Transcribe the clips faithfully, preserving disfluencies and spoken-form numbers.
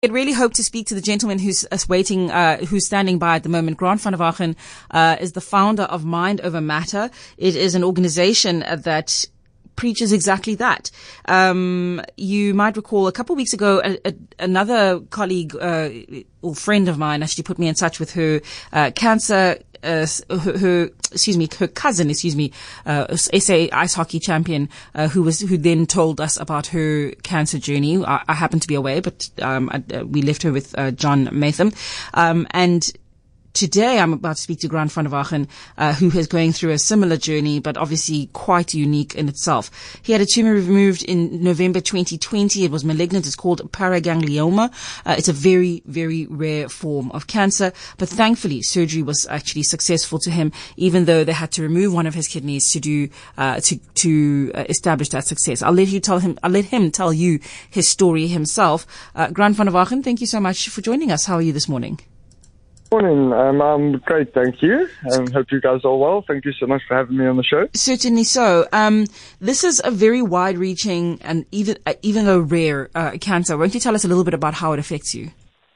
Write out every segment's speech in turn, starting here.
I'd really hope to speak to the gentleman who's uh, waiting, uh, who's standing by at the moment. Grant van der Wagen uh, is the founder of Mind Over Matter. It is an organization that preaches exactly that. Um, you might recall a couple of weeks ago, a, a, another colleague uh, or friend of mine actually put me in touch with her uh, cancer. Uh, her, her, excuse me, her cousin, excuse me, uh, S A ice hockey champion, uh, who was, who then told us about her cancer journey. I, I happened to be away, but, um, I, uh, we left her with, uh, John Matham. Um, and today I'm about to speak to Grant van der Wagen, uh, who is going through a similar journey, but obviously quite unique in itself. He had a tumor removed in November twenty twenty. It was malignant. It's called paraganglioma. Uh, it's a very, very rare form of cancer, but thankfully surgery was actually successful to him, even though they had to remove one of his kidneys to do, uh, to, to uh, establish that success. I'll let you tell him, I'll let him tell you his story himself. Uh, Grant van der Wagen, thank you so much for joining us. How are you this morning? Morning. Um, I'm great, thank you. Um, hope you guys are well. Thank you so much for having me on the show. Certainly so. Um, this is a very wide-reaching and even uh, even a rare uh, cancer. Won't you tell us a little bit about how it affects you?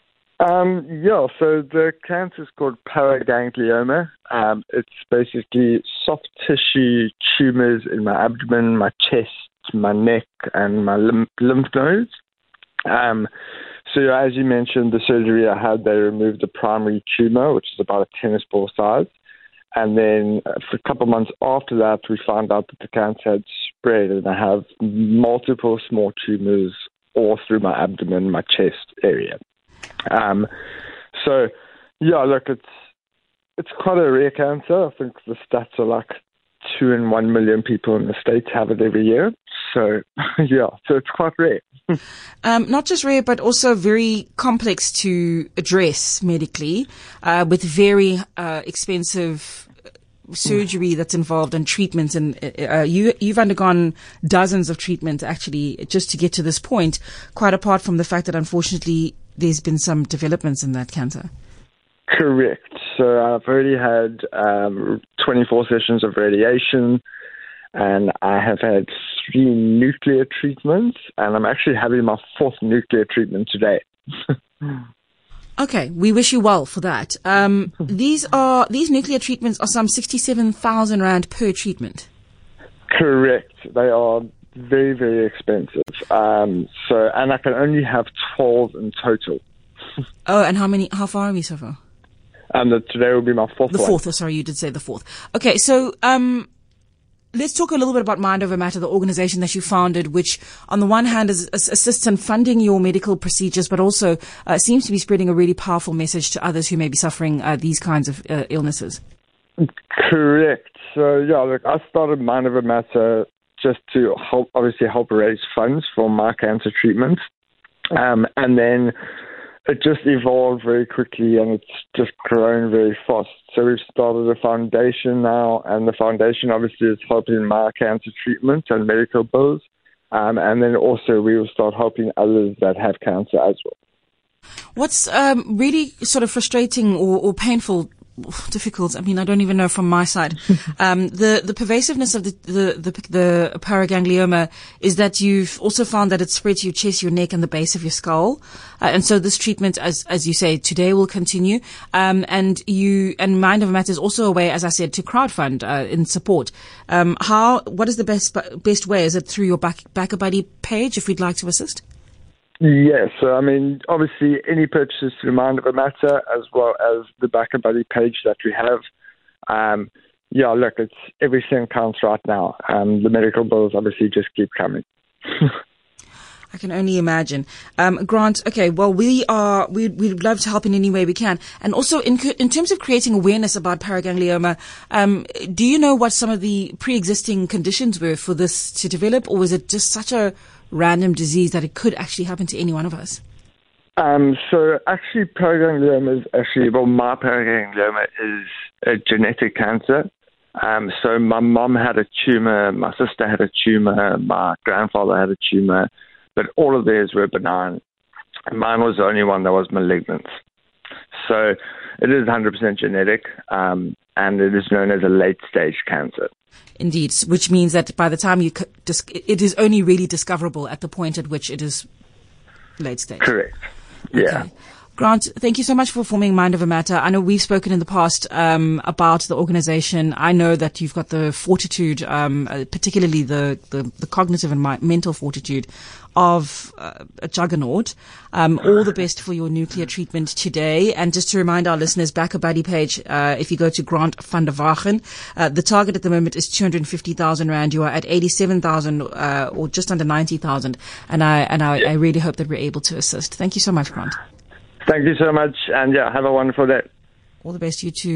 Um, yeah, so the cancer is called paraganglioma. Um, it's basically soft tissue tumors in my abdomen, my chest, my neck, and my lymph, lymph nodes. Um, So as you mentioned, the surgery I had, they removed the primary tumor, which is about a tennis ball size. And then for a couple of months after that, we found out that the cancer had spread, and I have multiple small tumors all through my abdomen, my chest area. Um, so, yeah, look, it's it's quite a rare cancer. I think the stats are like two in one million people in the States have it every year. So, yeah, so it's quite rare. Um, not just rare, but also very complex to address medically, uh, with very uh, expensive surgery that's involved and treatments. And uh, you, you've undergone dozens of treatments actually just to get to this point, quite apart from the fact that unfortunately there's been some developments in that cancer. Correct. So I've already had um, twenty-four sessions of radiation, and I have had three nuclear treatments, and I'm actually having my fourth nuclear treatment today. Okay, we wish you well for that. Um, these are these nuclear treatments are some sixty-seven thousand rand per treatment. Correct. They are very, very expensive. Um, so, and I can only have twelve in total. Oh, and how many? How far are we so far? And um, today will be my fourth. The one. fourth. Oh, sorry, you did say the fourth. Okay, so um. Let's talk a little bit about Mind Over Matter, the organization that you founded, which on the one hand is, is assists in funding your medical procedures, but also uh, seems to be spreading a really powerful message to others who may be suffering uh, these kinds of uh, illnesses. Correct. So, yeah, look, I started Mind Over Matter just to help, obviously help raise funds for my cancer treatment. Um, and then it just evolved very quickly, and it's just grown very fast. So we've started a foundation now, and the foundation obviously is helping my cancer treatment and medical bills. Um, and then also we will start helping others that have cancer as well. What's um, really sort of frustrating or, or painful, difficult, I mean, I don't even know from my side, um, the, the pervasiveness of the, the, the, the paraganglioma is that you've also found that it spread to your chest, your neck, and the base of your skull. Uh, and so this treatment, as, as you say, today will continue. Um, and you, and Mind Over Matter is also a way, as I said, to crowdfund, uh, in support. Um, how, what is the best, best way? Is it through your back, BackaBuddy page if we'd like to assist? Yes, so I mean, obviously any purchases through Mind Over Matter as well as the BackaBuddy page that we have. Um, yeah, look, it's everything counts right now. Um, the medical bills obviously just keep coming. I can only imagine. Um, Grant, okay, well, we are, we, we'd love to help in any way we can. And also in, in terms of creating awareness about paraganglioma, um, do you know what some of the pre-existing conditions were for this to develop, or was it just such a random disease that it could actually happen to any one of us? Um, so actually paraganglioma is actually, well, my paraganglioma is a genetic cancer. Um, so my mom had a tumor, my sister had a tumor, my grandfather had a tumor, but all of theirs were benign. Mine was the only one that was malignant. So it is one hundred percent genetic, um, and it is known as a late-stage cancer. Indeed, which means that by the time you, it is only really discoverable at the point at which it is late stage. Correct. Yeah. Okay. Grant, thank you so much for forming Mind Over Matter. I know we've spoken in the past um, about the organization. I know that you've got the fortitude, um, uh, particularly the, the, the cognitive and mi- mental fortitude of uh, a juggernaut. Um, all the best for your nuclear treatment today. And just to remind our listeners, back a buddy page, uh, if you go to Grant van der Wagen, uh, the target at the moment is two hundred fifty thousand rand. You are at eighty-seven thousand, uh, or just under ninety thousand. And I, and I, I really hope that we're able to assist. Thank you so much, Grant. Thank you so much, and yeah, have a wonderful day. All the best, you too.